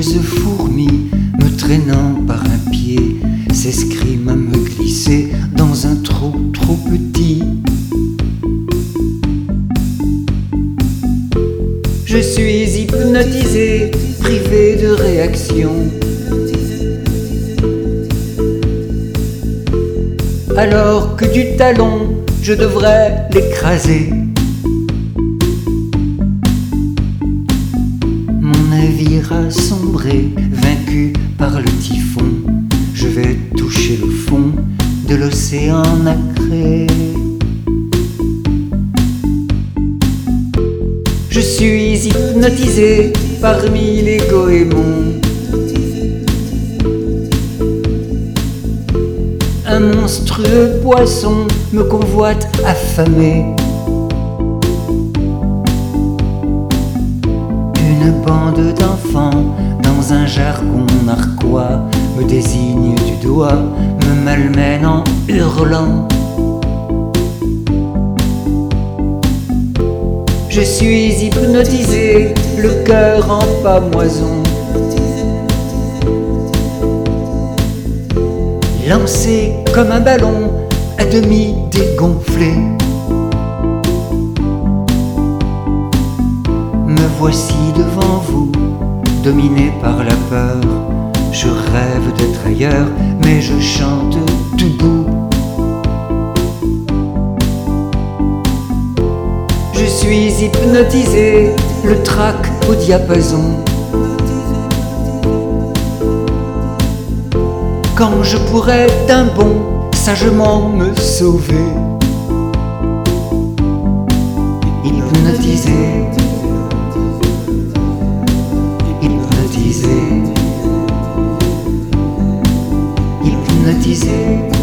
fameuses fourmis me traînant par un pied s'escriment à me glisser dans un trou trop petit. Je suis hypnotisé, privé de réaction, alors que du talon je devrais l'écraser. Mon navire a sombré, vaincu par le typhon. Je vais toucher le fond de l'océan nacré. Je suis hypnotisé parmi les goémons. Un monstrueux poisson me convoite affamé. Une bande d'enfants dans un jargon narquois me désigne du doigt, me malmène en hurlant. Je suis hypnotisé, le cœur en pâmoison, lancé comme un ballon à demi dégonflé. Me voici devant vous, dominé par la peur. Je rêve d'être ailleurs, mais je chante tout doux. Je suis hypnotisé, le trac au diapason. Quand je pourrais d'un bond sagement me sauver. Hypnotisé, hypnotisé, hypnotisé.